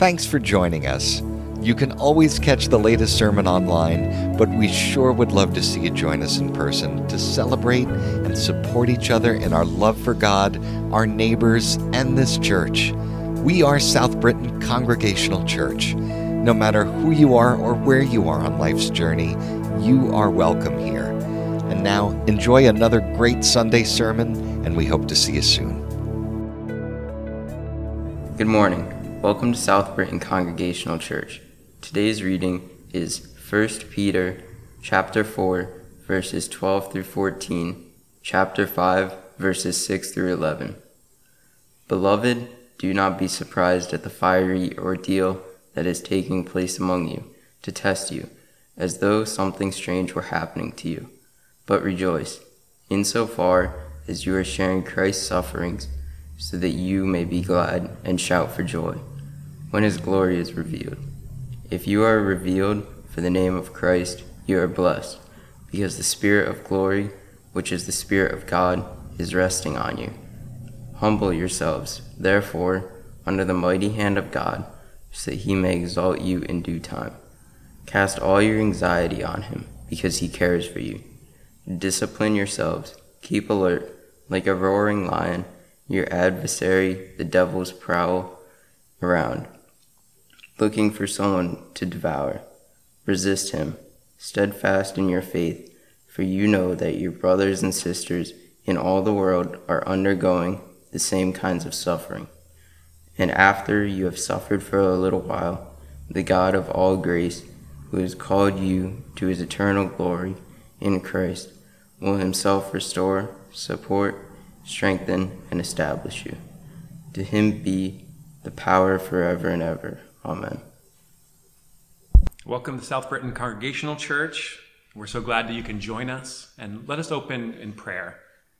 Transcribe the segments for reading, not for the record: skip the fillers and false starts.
Thanks for joining us. You can always catch the latest sermon online, but we sure would love to see you join us in person to celebrate and support each other in our love for God, our neighbors, and this church. We are South Britain Congregational Church. No matter who you are or where you are on life's journey, you are welcome here. And now, enjoy another great Sunday sermon, and we hope to see you soon. Good morning. Welcome to South Britain Congregational Church. Today's reading is 1 Peter chapter 4, verses 12 through 14, chapter 5, verses 6 through 11. Beloved, do not be surprised at the fiery ordeal that is taking place among you to test you, as though something strange were happening to you. But rejoice, insofar as you are sharing Christ's sufferings, so that you may be glad and shout for joy when his glory is revealed. If you are revealed for the name of Christ, you are blessed, because the Spirit of glory, which is the Spirit of God, is resting on you. Humble yourselves, therefore, under the mighty hand of God, so that he may exalt you in due time. Cast all your anxiety on him, because he cares for you. Discipline yourselves, keep alert, like a roaring lion. Your adversary, the devil's prowl around, looking for someone to devour. Resist him, steadfast in your faith, for you know that your brothers and sisters in all the world are undergoing the same kinds of suffering. And after you have suffered for a little while, the God of all grace, who has called you to his eternal glory in Christ, will himself restore, support, strengthen, and establish you. To him be the power forever and ever. Amen. Welcome to South Britain Congregational Church. We're so glad that you can join us, and let us open in prayer.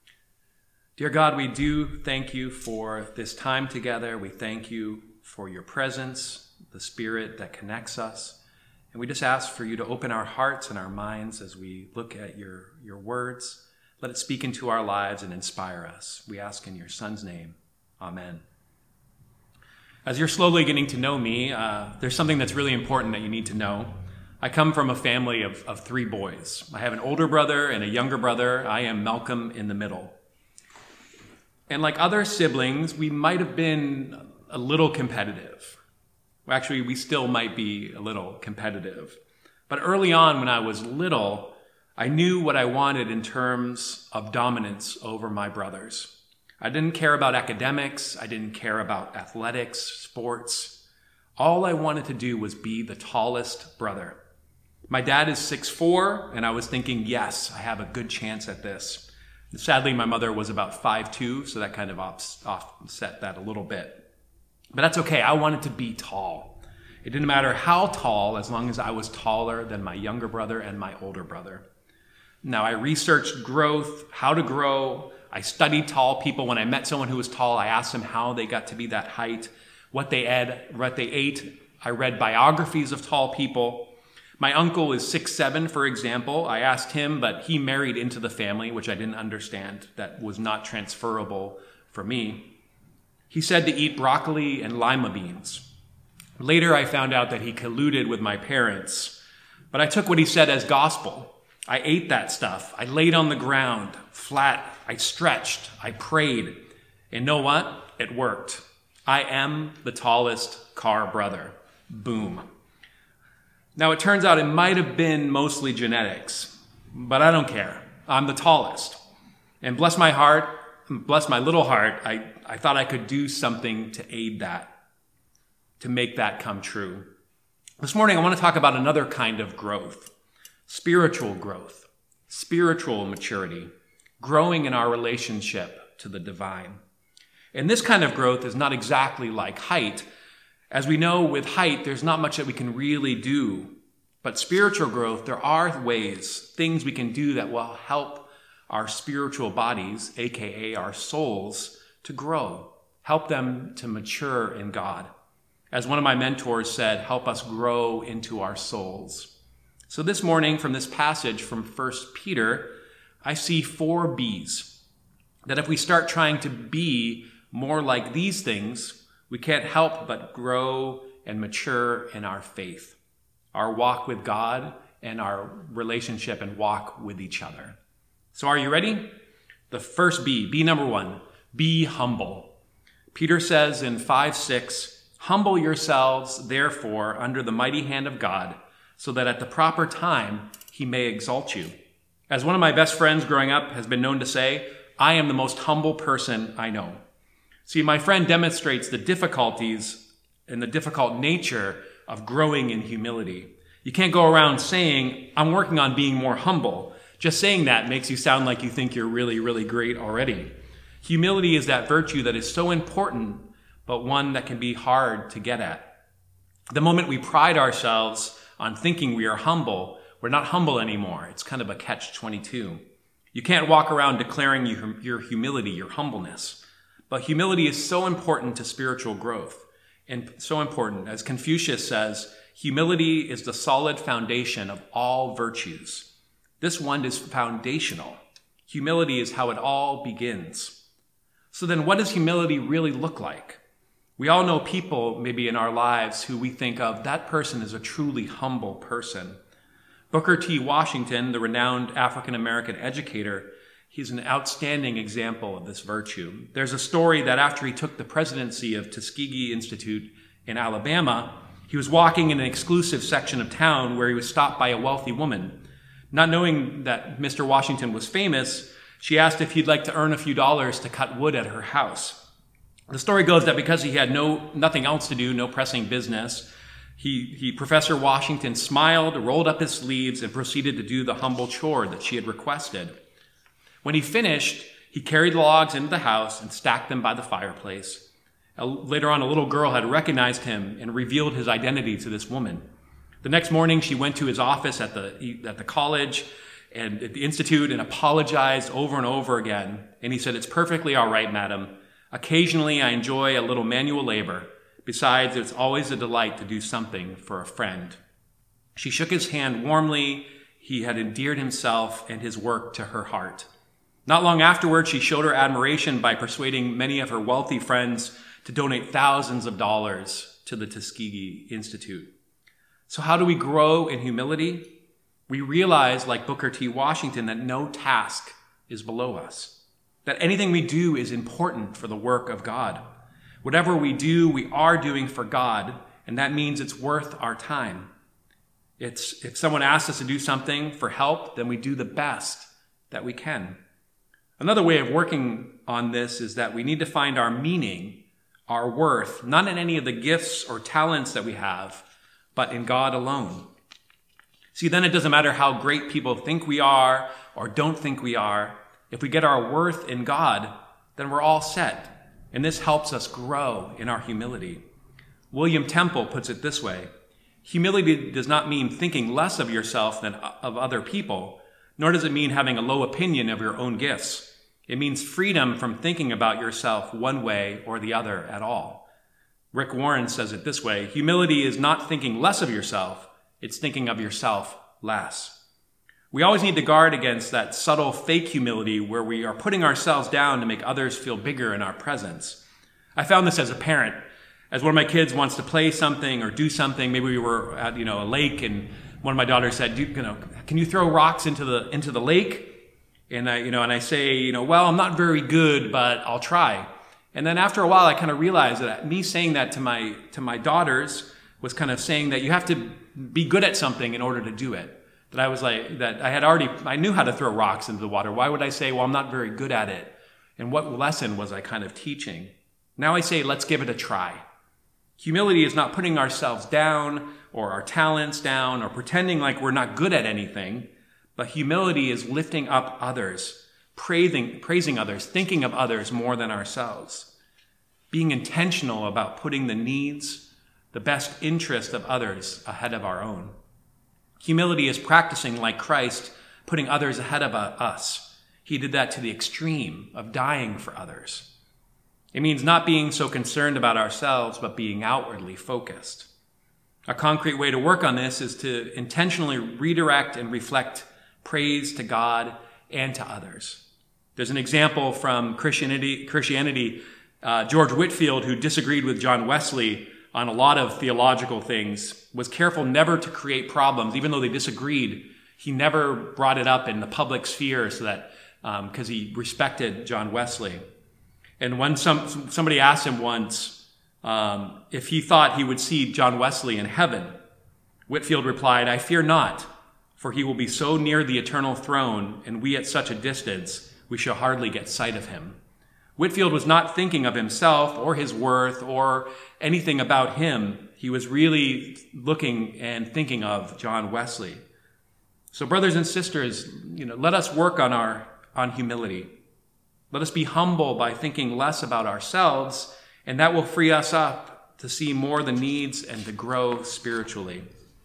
Dear God, we do thank you for this time together. We thank you for your presence, the Spirit that connects us. And we just ask for you to open our hearts and our minds as we look at your words. Let it speak into our lives and inspire us. We ask in your Son's name. Amen. As you're slowly getting to know me, there's something that's really important that you need to know. I come from a family of three boys. I have an older brother and a younger brother. I am Malcolm in the middle. And like other siblings, we might have been a little competitive. Well, actually, we still might be a little competitive. But early on, when I was little, I knew what I wanted in terms of dominance over my brothers. I didn't care about academics. I didn't care about athletics, sports. All I wanted to do was be the tallest brother. My dad is 6'4", and I was thinking, yes, I have a good chance at this. Sadly, my mother was about 5'2", so that kind of offset that a little bit. But that's okay. I wanted to be tall. It didn't matter how tall, as long as I was taller than my younger brother and my older brother. Now, I researched growth, how to grow. I studied tall people. When I met someone who was tall, I asked them how they got to be that height, what they ate. I read biographies of tall people. My uncle is 6'7", for example. I asked him, but he married into the family, which I didn't understand. That was not transferable for me. He said to eat broccoli and lima beans. Later, I found out that he colluded with my parents, but I took what he said as gospel. I ate that stuff. I laid on the ground, flat. I stretched. I prayed. And know what? It worked. I am the tallest car brother. Boom. Now, it turns out it might have been mostly genetics, but I don't care. I'm the tallest. And bless my heart, bless my little heart, I thought I could do something to aid that, to make that come true. This morning, I want to talk about another kind of growth. Spiritual growth, spiritual maturity, growing in our relationship to the divine. And this kind of growth is not exactly like height. As we know, with height, there's not much that we can really do. But spiritual growth, there are ways, things we can do that will help our spiritual bodies, aka our souls, to grow, help them to mature in God. As one of my mentors said, help us grow into our souls. So this morning, from this passage from 1 Peter, I see 4 B's. That if we start trying to be more like these things, we can't help but grow and mature in our faith, our walk with God, and our relationship and walk with each other. So are you ready? The first B number 1, be humble. Peter says in 5:6, humble yourselves, therefore, under the mighty hand of God, so that at the proper time he may exalt you. As one of my best friends growing up has been known to say, I am the most humble person I know. See, my friend demonstrates the difficulties and the difficult nature of growing in humility. You can't go around saying, I'm working on being more humble. Just saying that makes you sound like you think you're really, really great already. Humility is that virtue that is so important, but one that can be hard to get at. The moment we pride ourselves on thinking we are humble, we're not humble anymore. It's kind of a catch-22. You can't walk around declaring your humility, your humbleness. But humility is so important to spiritual growth, and so important. As Confucius says, humility is the solid foundation of all virtues. This one is foundational. Humility is how it all begins. So then what does humility really look like? We all know people maybe in our lives who we think of, that person is a truly humble person. Booker T. Washington, the renowned African-American educator, he's an outstanding example of this virtue. There's a story that after he took the presidency of Tuskegee Institute in Alabama, he was walking in an exclusive section of town where he was stopped by a wealthy woman. Not knowing that Mr. Washington was famous, she asked if he'd like to earn a few dollars to cut wood at her house. The story goes that because he had nothing else to do, no pressing business, Professor Washington smiled, rolled up his sleeves, and proceeded to do the humble chore that she had requested. When he finished, he carried the logs into the house and stacked them by the fireplace. Later on, a little girl had recognized him and revealed his identity to this woman. The next morning, she went to his office at the college and at the institute and apologized over and over again. And he said, "It's perfectly all right, madam. Occasionally, I enjoy a little manual labor. Besides, it's always a delight to do something for a friend." She shook his hand warmly. He had endeared himself and his work to her heart. Not long afterwards, she showed her admiration by persuading many of her wealthy friends to donate thousands of dollars to the Tuskegee Institute. So how do we grow in humility? We realize, like Booker T. Washington, that no task is below us, that anything we do is important for the work of God. Whatever we do, we are doing for God, and that means it's worth our time. If someone asks us to do something for help, then we do the best that we can. Another way of working on this is that we need to find our meaning, our worth, not in any of the gifts or talents that we have, but in God alone. See, then it doesn't matter how great people think we are or don't think we are. If we get our worth in God, then we're all set. And this helps us grow in our humility. William Temple puts it this way: humility does not mean thinking less of yourself than of other people, nor does it mean having a low opinion of your own gifts. It means freedom from thinking about yourself one way or the other at all. Rick Warren says it this way: humility is not thinking less of yourself, it's thinking of yourself less. We always need to guard against that subtle fake humility where we are putting ourselves down to make others feel bigger in our presence. I found this as a parent. As one of my kids wants to play something or do something, maybe we were at a lake, and one of my daughters said, "Can you throw rocks into the lake?" And I say, "Well, I'm not very good, but I'll try." And then after a while, I kind of realized that me saying that to my daughters was kind of saying that you have to be good at something in order to do it. That I was like, that I knew how to throw rocks into the water. Why would I say, well, I'm not very good at it? And what lesson was I kind of teaching? Now I say, let's give it a try. Humility is not putting ourselves down or our talents down or pretending like we're not good at anything, but humility is lifting up others, praising others, thinking of others more than ourselves, being intentional about putting the needs, the best interest of others ahead of our own. Humility is practicing like Christ, putting others ahead of us. He did that to the extreme of dying for others. It means not being so concerned about ourselves, but being outwardly focused. A concrete way to work on this is to intentionally redirect and reflect praise to God and to others. There's an example from Christianity. George Whitefield, who disagreed with John Wesley, on a lot of theological things, was careful never to create problems, even though they disagreed. He never brought it up in the public sphere so that because he respected John Wesley. And when somebody asked him once if he thought he would see John Wesley in heaven, Whitefield replied, "I fear not, for he will be so near the eternal throne, and we at such a distance, we shall hardly get sight of him." Whitefield was not thinking of himself or his worth or anything about him. He was really looking and thinking of John Wesley. So brothers and sisters, let us work on humility. Let us be humble by thinking less about ourselves, and that will free us up to see more the needs and to grow spiritually.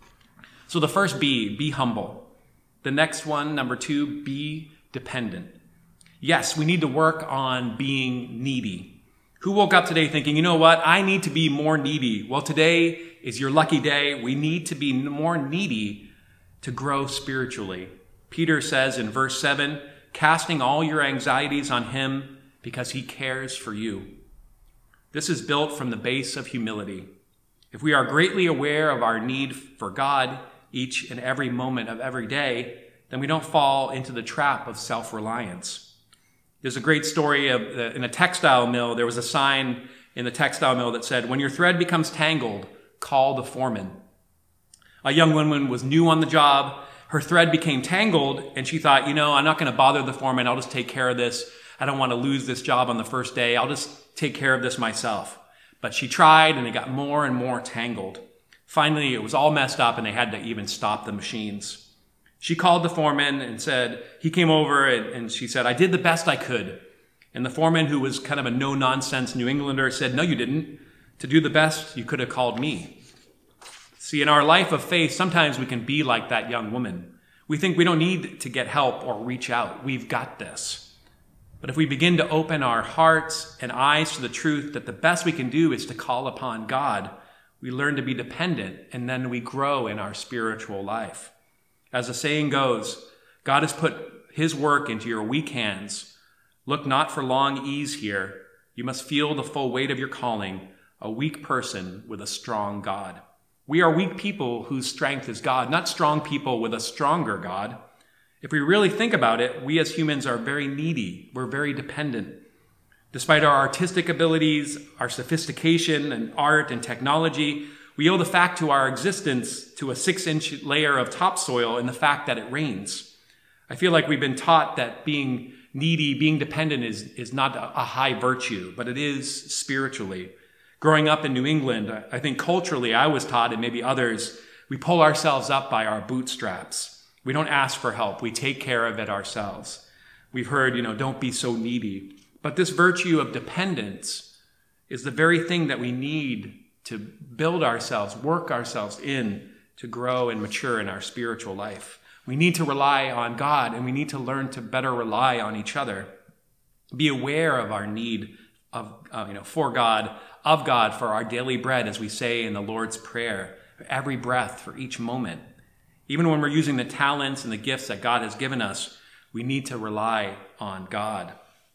So the first be humble. The next one, number 2, be dependent. Yes, we need to work on being needy. Who woke up today thinking, you know what, I need to be more needy? Well, today is your lucky day. We need to be more needy to grow spiritually. Peter says in verse 7, casting all your anxieties on him because he cares for you. This is built from the base of humility. If we are greatly aware of our need for God each and every moment of every day, then we don't fall into the trap of self-reliance. There's a great story of in a textile mill. There was a sign in the textile mill that said, when your thread becomes tangled, call the foreman. A young woman was new on the job. Her thread became tangled, and she thought, I'm not going to bother the foreman. I'll just take care of this. I don't want to lose this job on the first day. I'll just take care of this myself. But she tried, and it got more and more tangled. Finally, it was all messed up, and they had to even stop the machines. She called the foreman and said, he came over, and she said, I did the best I could. And the foreman, who was kind of a no-nonsense New Englander, said, no, you didn't. To do the best, you could have called me. See, in our life of faith, sometimes we can be like that young woman. We think we don't need to get help or reach out. We've got this. But if we begin to open our hearts and eyes to the truth that the best we can do is to call upon God, we learn to be dependent, and then we grow in our spiritual life. As the saying goes, God has put his work into your weak hands. Look not for long ease here. You must feel the full weight of your calling, a weak person with a strong God. We are weak people whose strength is God, not strong people with a stronger God. If we really think about it, we as humans are very needy. We're very dependent. Despite our artistic abilities, our sophistication and art and technology, we owe the fact to our existence to a 6-inch layer of topsoil and the fact that it rains. I feel like we've been taught that being needy, being dependent is not a high virtue, but it is spiritually. Growing up in New England, I think culturally I was taught, and maybe others, we pull ourselves up by our bootstraps. We don't ask for help. We take care of it ourselves. We've heard, don't be so needy. But this virtue of dependence is the very thing that we need to build ourselves, work ourselves in to grow and mature in our spiritual life. We need to rely on God, and we need to learn to better rely on each other. Be aware of our need for God, of God, for our daily bread, as we say in the Lord's Prayer, for every breath, for each moment. Even when we're using the talents and the gifts that God has given us, we need to rely on God.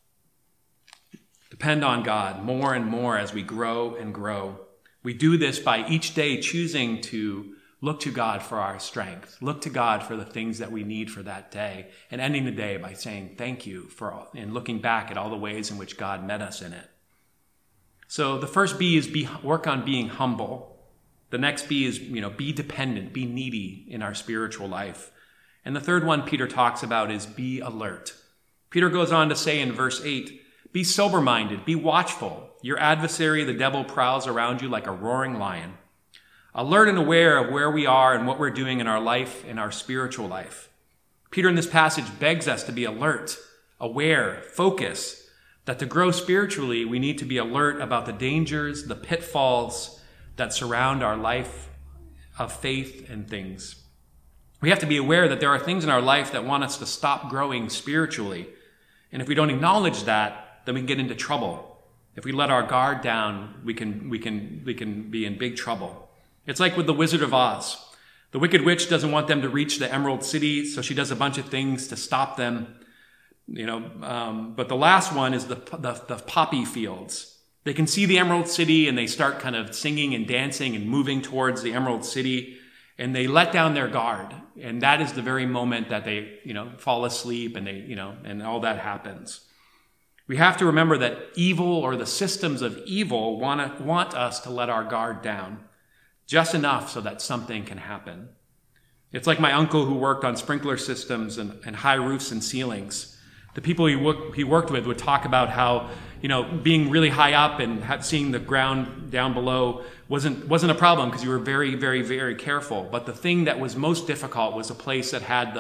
Depend on God more and more as we grow and grow. We do this by each day choosing to look to God for our strength, look to God for the things that we need for that day, and ending the day by saying thank you and looking back at all the ways in which God met us in it. So the first B is work on being humble. The next B is, be dependent, be needy in our spiritual life. And the third one Peter talks about is be alert. Peter goes on to say in verse 8, be sober-minded, be watchful. Your adversary, the devil, prowls around you like a roaring lion. Alert and aware of where we are and what we're doing in our life, in our spiritual life. Peter in this passage begs us to be alert, aware, focus, that to grow spiritually, we need to be alert about the dangers, the pitfalls that surround our life of faith and things. We have to be aware that there are things in our life that want us to stop growing spiritually. And if we don't acknowledge that, then we can get into trouble. If we let our guard down, we can be in big trouble. It's like with the Wizard of Oz. The Wicked Witch doesn't want them to reach the Emerald City, so she does a bunch of things to stop them. But the last one is the poppy fields. They can see the Emerald City and they start kind of singing and dancing and moving towards the Emerald City, and they let down their guard. And that is the very moment that they, fall asleep and and all that happens. We have to remember that evil, or the systems of evil, want us to let our guard down just enough so that something can happen. It's like my uncle who worked on sprinkler systems and high roofs and ceilings. The people he worked with would talk about how, being really high up and seeing the ground down below wasn't a problem because you were very, very, very careful. But the thing that was most difficult was a place that had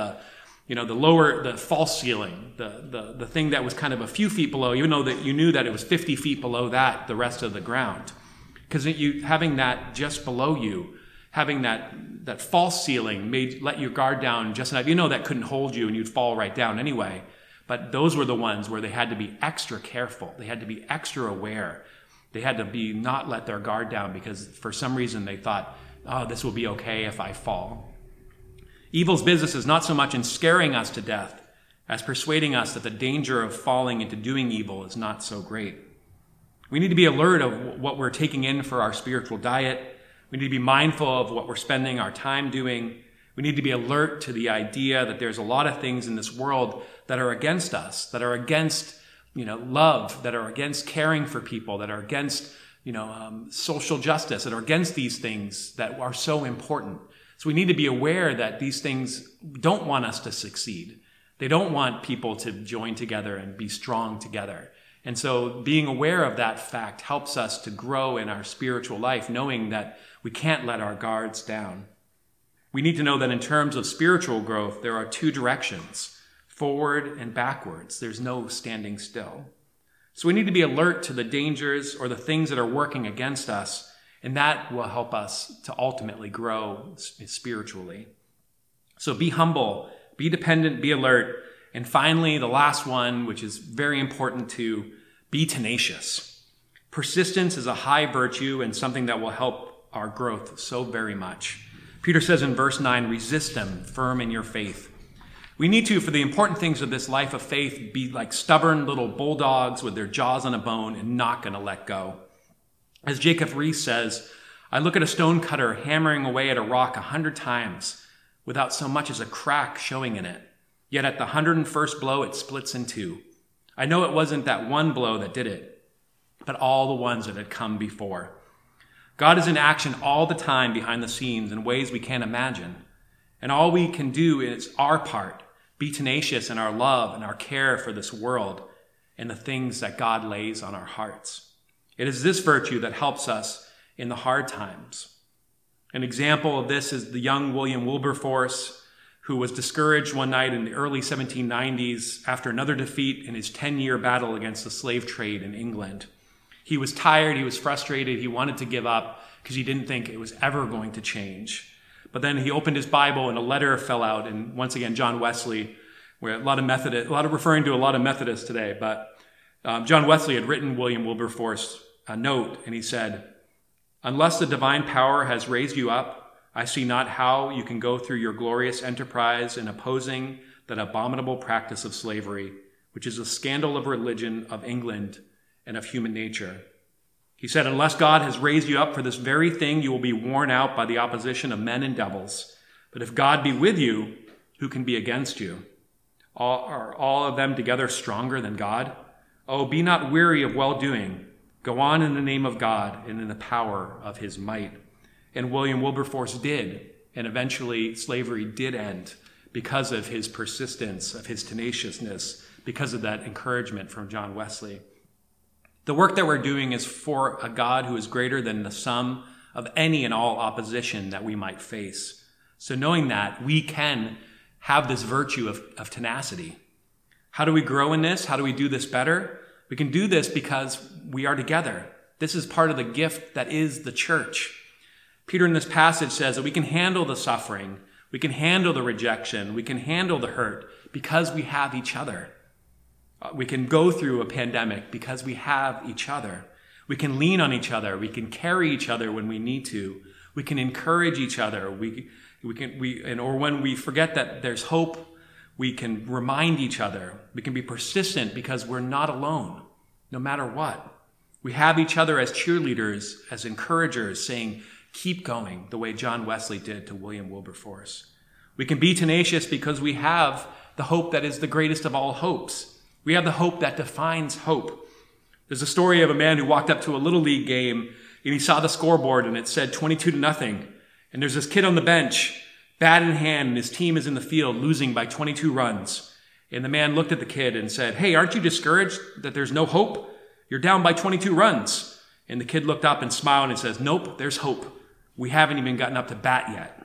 the false ceiling, the thing that was kind of a few feet below, even though that you knew that it was 50 feet below the rest of the ground. Because having that just below you, having that false ceiling let your guard down just enough. That couldn't hold you and you'd fall right down anyway. But those were the ones where they had to be extra careful. They had to be extra aware. They had to not let their guard down because for some reason they thought, oh, this will be okay if I fall. Evil's business is not so much in scaring us to death as persuading us that the danger of falling into doing evil is not so great. We need to be alert of what we're taking in for our spiritual diet. We need to be mindful of what we're spending our time doing. We need to be alert to the idea that there's a lot of things in this world that are against us, that are against, love, that are against caring for people, that are against, social justice, that are against these things that are so important. So we need to be aware that these things don't want us to succeed. They don't want people to join together and be strong together. And so being aware of that fact helps us to grow in our spiritual life, knowing that we can't let our guards down. We need to know that in terms of spiritual growth, there are two directions, forward and backwards. There's no standing still. So we need to be alert to the dangers or the things that are working against us, and that will help us to ultimately grow spiritually. So be humble, be dependent, be alert. And finally, the last one, which is very important too, be tenacious. Persistence is a high virtue and something that will help our growth so very much. Peter says in verse 9, resist them, firm in your faith. We need to, for the important things of this life of faith, be like stubborn little bulldogs with their jaws on a bone and not going to let go. As Jacob Riis says, I look at a stonecutter hammering away at a rock 100 times without so much as a crack showing in it. Yet at the 101st blow, it splits in two. I know it wasn't that one blow that did it, but all the ones that had come before. God is in action all the time behind the scenes in ways we can't imagine. And all we can do is our part, be tenacious in our love and our care for this world and the things that God lays on our hearts. It is this virtue that helps us in the hard times. An example of this is the young William Wilberforce, who was discouraged one night in the early 1790s after another defeat in his 10-year battle against the slave trade in England. He was tired, he was frustrated, he wanted to give up because he didn't think it was ever going to change. But then he opened his Bible and a letter fell out, and once again, John Wesley, where a lot of referring to a lot of Methodists today, but John Wesley had written William Wilberforce a note, and he said, unless the divine power has raised you up, I see not how you can go through your glorious enterprise in opposing that abominable practice of slavery, which is a scandal of religion, of England, and of human nature. He said, unless God has raised you up for this very thing, you will be worn out by the opposition of men and devils. But if God be with you, who can be against you? Are all of them together stronger than God? Oh, be not weary of well-doing. Go on in the name of God and in the power of his might. And William Wilberforce did, and eventually slavery did end because of his persistence, of his tenaciousness, because of that encouragement from John Wesley. The work that we're doing is for a God who is greater than the sum of any and all opposition that we might face. So knowing that, we can have this virtue of tenacity. How do we grow in this? How do we do this better? We can do this because we are together. This is part of the gift that is the church. Peter in this passage says that we can handle the suffering, we can handle the rejection, we can handle the hurt because we have each other. We can go through a pandemic because we have each other. We can lean on each other. We can carry each other when we need to. We can encourage each other. Or when we forget that there's hope, we can remind each other. We can be persistent because we're not alone, no matter what. We have each other as cheerleaders, as encouragers, saying, keep going, the way John Wesley did to William Wilberforce. We can be tenacious because we have the hope that is the greatest of all hopes. We have the hope that defines hope. There's a story of a man who walked up to a Little League game and he saw the scoreboard and it said 22-0. And there's this kid on the bench, bat in hand, and his team is in the field losing by 22 runs. And the man looked at the kid and said, hey, aren't you discouraged that there's no hope? You're down by 22 runs. And the kid looked up and smiled and says, nope, there's hope. We haven't even gotten up to bat yet.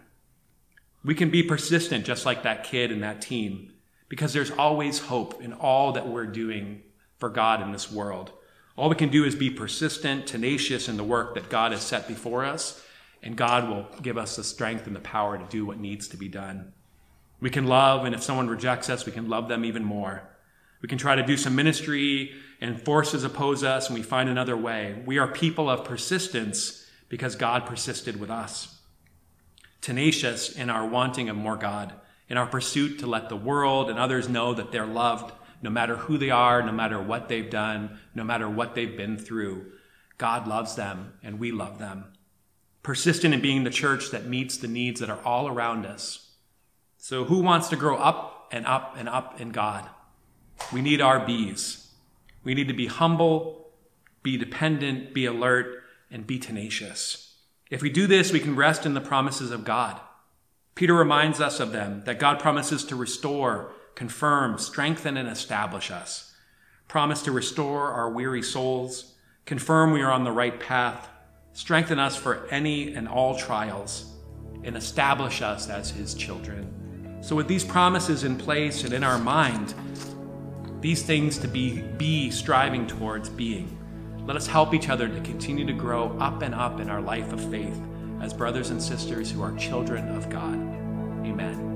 We can be persistent just like that kid and that team because there's always hope in all that we're doing for God in this world. All we can do is be persistent, tenacious in the work that God has set before us, and God will give us the strength and the power to do what needs to be done. We can love, and if someone rejects us, we can love them even more. We can try to do some ministry, and forces oppose us, and we find another way. We are people of persistence because God persisted with us. Tenacious in our wanting of more God, in our pursuit to let the world and others know that they're loved, no matter who they are, no matter what they've done, no matter what they've been through. God loves them, and we love them. Persistent in being the church that meets the needs that are all around us. So who wants to grow up and up and up in God? We need our B's. We need to be humble, be dependent, be alert, and be tenacious. If we do this, we can rest in the promises of God. Peter reminds us of them, that God promises to restore, confirm, strengthen, and establish us. Promise to restore our weary souls, confirm we are on the right path, strengthen us for any and all trials, and establish us as his children. So with these promises in place and in our mind, these things to be striving towards being, let us help each other to continue to grow up and up in our life of faith as brothers and sisters who are children of God. Amen.